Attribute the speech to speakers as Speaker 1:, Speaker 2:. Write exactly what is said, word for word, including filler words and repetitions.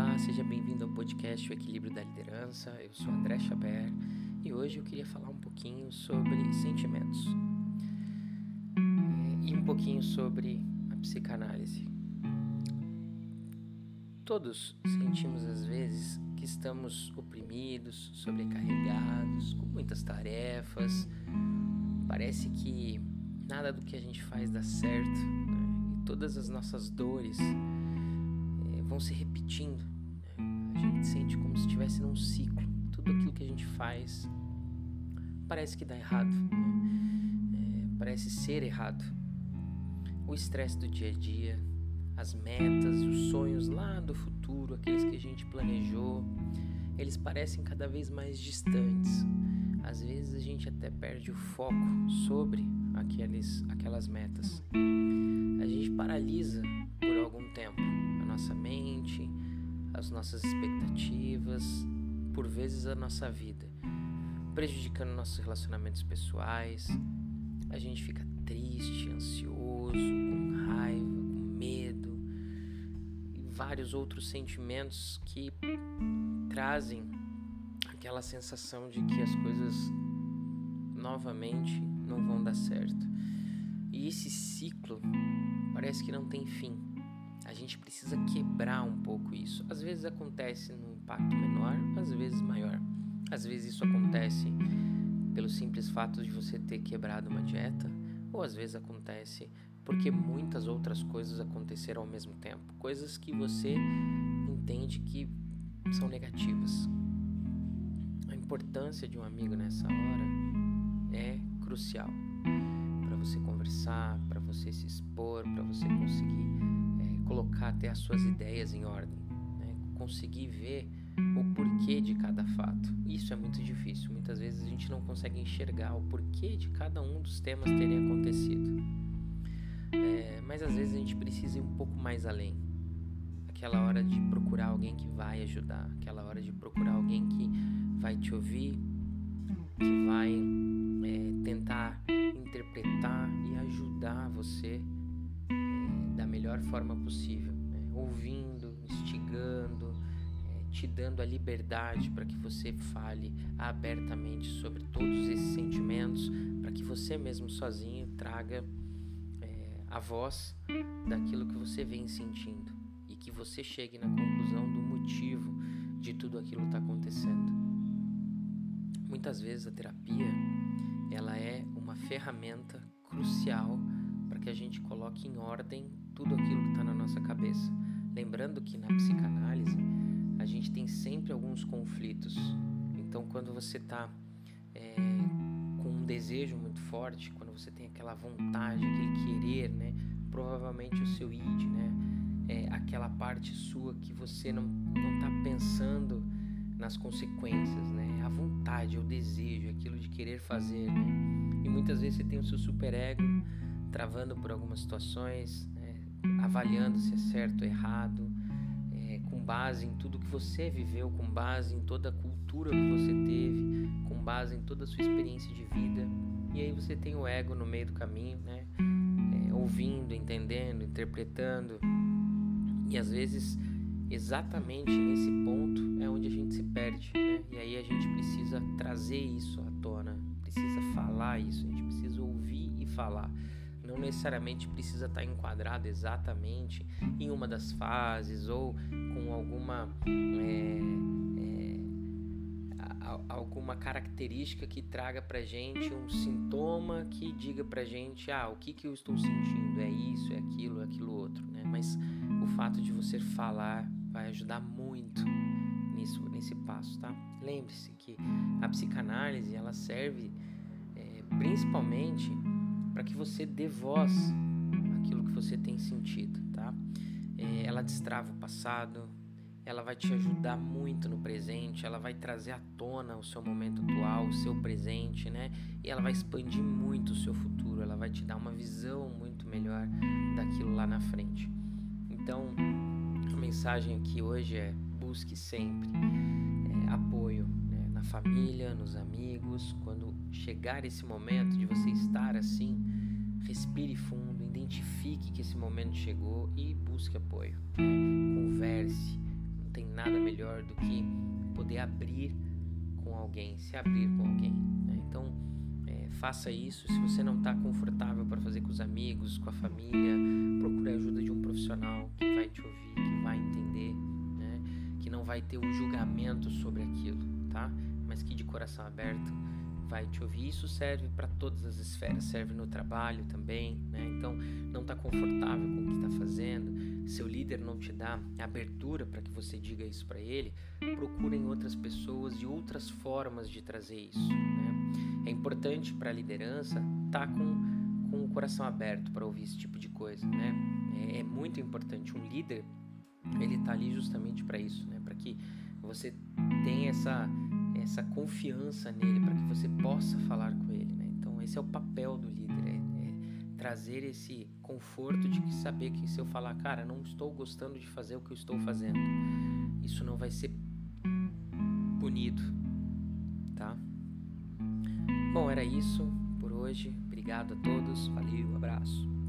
Speaker 1: Olá, seja bem-vindo ao podcast O Equilíbrio da Liderança. Eu sou André Chabert e hoje eu queria falar um pouquinho sobre sentimentos e um pouquinho sobre a psicanálise. Todos sentimos às vezes que estamos oprimidos, sobrecarregados, com muitas tarefas. Parece que nada do que a gente faz dá certo, né? E todas as nossas dores é, vão se repetindo, né? A gente sente como se estivesse num ciclo. Tudo aquilo que a gente faz parece que dá errado, né? É, parece ser errado. O estresse do dia a dia, as metas, os sonhos lá do futuro, aqueles que a gente planejou, eles parecem cada vez mais distantes. Às vezes a gente até perde o foco sobre aqueles, aquelas metas. A gente paralisa por algum tempo a nossa mente, as nossas expectativas, por vezes a nossa vida, prejudicando nossos relacionamentos pessoais. A gente fica triste, ansioso, com raiva, com medo e vários outros sentimentos que trazem aquela sensação de que as coisas novamente não vão dar certo. E esse ciclo parece que não tem fim. A gente precisa quebrar um pouco isso. Às vezes acontece num impacto menor, às vezes maior. Às vezes isso acontece pelo simples fato de você ter quebrado uma dieta, ou às vezes acontece porque muitas outras coisas aconteceram ao mesmo tempo. Coisas que você entende que são negativas. A importância de um amigo nessa hora é crucial para você conversar, para você se expor, para você conseguir é, colocar até as suas ideias em ordem, né? Conseguir ver o porquê de cada fato. Isso é muito difícil. Muitas vezes a gente não consegue enxergar o porquê de cada um dos temas terem acontecido. É, mas às vezes a gente precisa ir um pouco mais além. Aquela hora de procurar alguém que vai ajudar, aquela hora de procurar alguém que vai te ouvir, que vai é, tentar interpretar e ajudar você é, da melhor forma possível, né? Ouvindo, instigando, é, te dando a liberdade para que você fale abertamente sobre todos esses sentimentos, para que você mesmo sozinho traga é, a voz daquilo que você vem sentindo e que você chegue na conclusão do motivo de tudo aquilo que está acontecendo. Muitas vezes a terapia, ela é uma ferramenta crucial para que a gente coloque em ordem tudo aquilo que está na nossa cabeça. Lembrando que na psicanálise a gente tem sempre alguns conflitos. Então quando você está é, com um desejo muito forte, quando você tem aquela vontade, aquele querer, né, provavelmente o seu id, né, é aquela parte sua que você não não está pensando nas consequências, né? A vontade, o desejo, aquilo de querer fazer, né? E muitas vezes você tem o seu superego travando por algumas situações, né? Avaliando se é certo ou errado, é, com base em tudo que você viveu, com base em toda a cultura que você teve, com base em toda a sua experiência de vida. E aí você tem o ego no meio do caminho, né? É, ouvindo, entendendo, interpretando. E às vezes exatamente nesse ponto é onde a gente se perde, né? E aí a gente precisa trazer isso à tona, precisa falar isso, a gente precisa ouvir e falar. Não necessariamente precisa estar enquadrado exatamente em uma das fases ou com alguma é, é, a, alguma característica que traga pra gente um sintoma que diga pra gente, ah, o que que eu estou sentindo, é isso, é aquilo, é aquilo outro, né? Mas o fato de você falar vai ajudar muito nisso, nesse passo, tá? Lembre-se que a psicanálise, ela serve é, principalmente para que você dê voz àquilo que você tem sentido, tá? É, ela destrava o passado, ela vai te ajudar muito no presente, ela vai trazer à tona o seu momento atual, o seu presente, né? E ela vai expandir muito o seu futuro, ela vai te dar uma visão muito melhor daquilo lá na frente. Então, a mensagem aqui hoje é: busque sempre é, apoio, né, na família, nos amigos. Quando chegar esse momento de você estar assim, respire fundo, identifique que esse momento chegou e busque apoio, né? Converse, não tem nada melhor do que poder abrir com alguém, se abrir com alguém, né? Então, é, faça isso. Se você não está confortável para fazer com os amigos, com a família, procure a ajuda de um profissional que vai te ouvir, que vai entender, né? Que não vai ter um julgamento sobre aquilo, tá? Mas que de coração aberto vai te ouvir. Isso serve para todas as esferas, serve no trabalho também, né? Então, não está confortável com o que está fazendo, seu líder não te dá abertura para que você diga isso para ele, procurem outras pessoas e outras formas de trazer isso, né? É importante para a liderança estar tá com, com o coração aberto para ouvir esse tipo de coisa, né? É, é muito importante. Um líder, ele está ali justamente para isso, né? Para que você tenha essa essa confiança nele, para que você possa falar com ele, né? Então esse é o papel do líder, é, é trazer esse conforto de que saber que se eu falar, cara, não estou gostando de fazer o que eu estou fazendo, isso não vai ser punido, tá? Bom, era isso por hoje. Obrigado a todos, valeu, abraço.